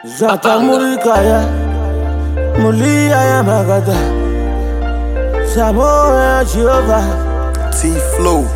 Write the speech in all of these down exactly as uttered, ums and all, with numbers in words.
Zata Murikaya Mulia Magada Samoa Jehovah T-Flow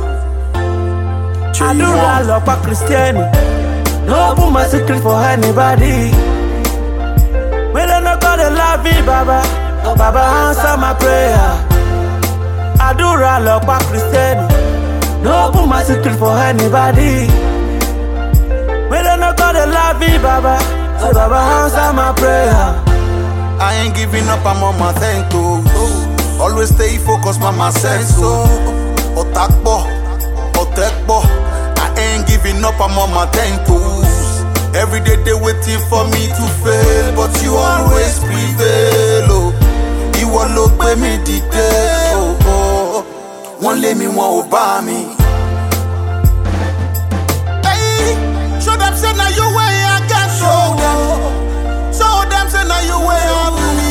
Adura Lopa Christian. No put my secret for anybody. When I not gonna love me, Baba, oh Baba answer my prayer. Adura Lopa Christian. No put my secret for anybody. When I not gonna love me, Baba, oh Baba answer my prayer. I ain't giving up, I'm on my thing too. Always stay focused, mama said so. Otakbo, otekbo. I ain't giving up, I'm on my ten toes. Every day they waiting for me to fail, but you always prevail. Oh, you won't look by me detail. Oh, oh, one let me, one over me. Hey, show them say now you way I got show them. Show them say now you way I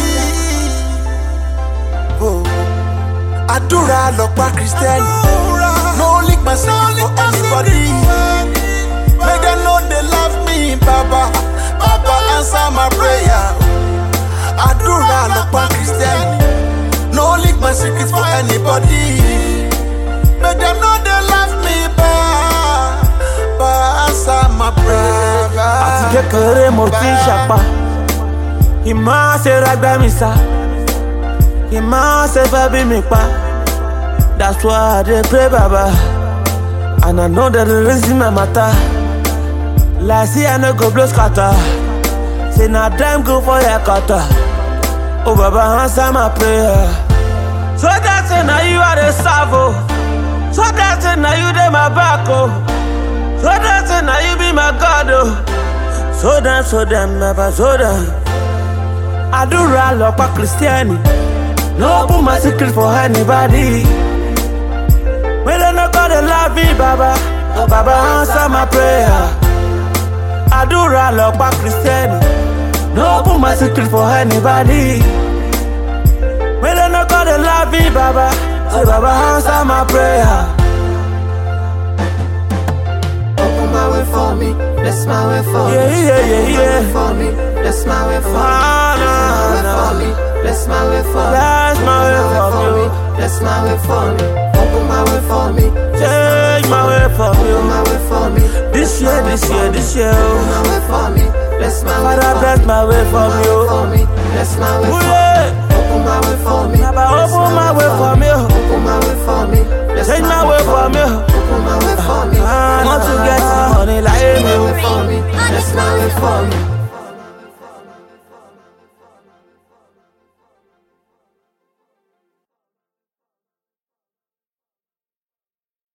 believe. Oh, Adura Lopa Christian. No lick myself for anybody. Make them know they love me, Baba. Baba answer my prayer. Adura Lopa Christian. No lick my secrets for anybody. Make them know they love me, Baba. Baba answer my prayer. Atike kere moti shapa. Ima se ragba mi sa. Ima se fabi mi pa. That's why I dey pray, Baba. And I know that the reason my matter. Like see I no go blow scatter. Say now damn go for your cutter. Oh Baba answer my prayer. So that's it now you are the salvo. So that's it now you dey my back oh. So that's it now you be my God oh. So damn so damn Baba so damn. Adura Lopa Christian. No put my secret for anybody. When I not gonna love me, Baba, oh Baba answer my prayer. Adura Lopa Christian. No put my secret for anybody. When I not gonna love me, Baba, oh Baba answer my prayer. Open my way for me, bless my way for me. Yeah, yeah, yeah, yeah. For me, bless my way for me. Ah, nah, nah. Bless my way for me, Bless my way for me. bless my way for me. Open my way for me, Change my way for open my you. way for me. This year, this year, this year. Open my way for me, bless my way Father, for bless me. my way from you. For me, bless my way Ooh, for me. yeah. Open my way for me, Baba, bless open my way for me. Open my way for me, bless Change my way for me. Open my way for me. I want to get some money like Bless my you. way for me, bless my way for me.